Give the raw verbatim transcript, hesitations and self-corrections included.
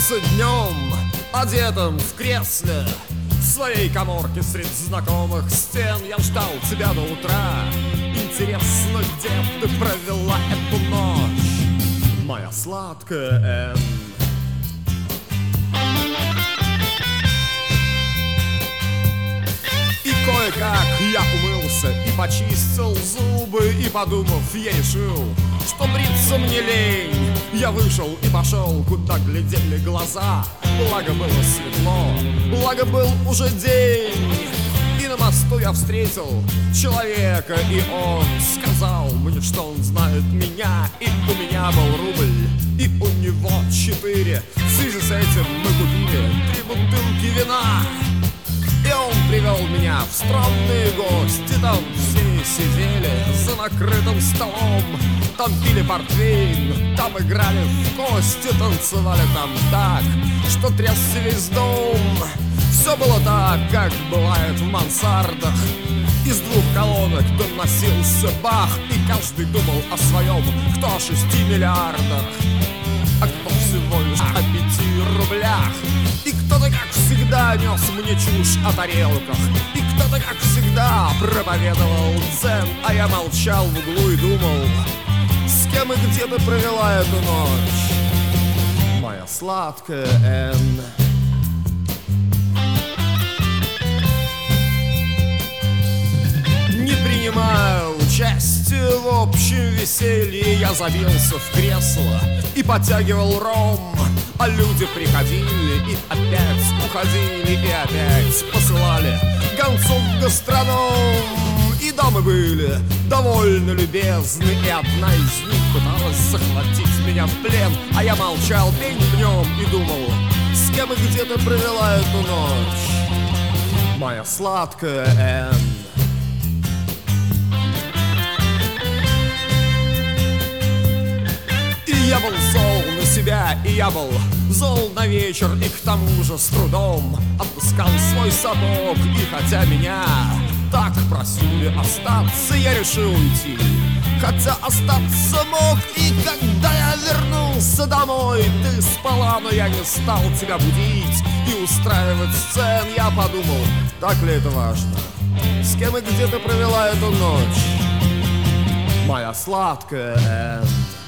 проснулся днем, одетым в кресле, в своей каморке среди знакомых стен. Я ждал тебя до утра. Интересно, где ты провела эту ночь, моя сладкая Энн? И кое-как я умылся и почистил зубы, и, подумав, я решил, что бриться мне лень. Я вышел и пошел, куда глядели глаза. Благо было светло, благо был уже день. И на мосту я встретил человека, и он сказал мне, что он знает меня. И у меня был рубль, и у него четыре. В связи с этим мы купили три бутылки вина. И он привел меня в странные гости. Там все сидели за накрытым столом. Там пили портвейн, там играли в кости. Танцевали там так, что трясся весь дом. Все было так, как бывает в мансардах. Из двух колонок доносился бах, и каждый думал о своем, кто о шести миллиардах, а кто всего лишь о пяти рублях. И кто-то, как всегда, нес мне чушь о тарелках. И кто-то, как всегда, проповедовал дзен. А я молчал в углу и думал, с кем и где ты провела эту ночь, моя сладкая Энн? Не принимая участия в общем веселье, я забился в кресло и подтягивал ром. А люди приходили и опять уходили, и опять посылали гонцов в гастроном. И дамы были довольно любезны, и одна из них пыталась захватить меня в плен. А я молчал день днем и думал, с кем и где ты провела эту ночь, моя сладкая Энн? Я был зол на себя, и я был зол на вечер. И к тому же с трудом отпускал свой сапог. И хотя меня так просили остаться, я решил уйти, хотя остаться мог. И когда я вернулся домой, ты спала, но я не стал тебя будить и устраивать сцен. Я подумал, так ли это важно, с кем и где ты провела эту ночь, моя сладкая Энн?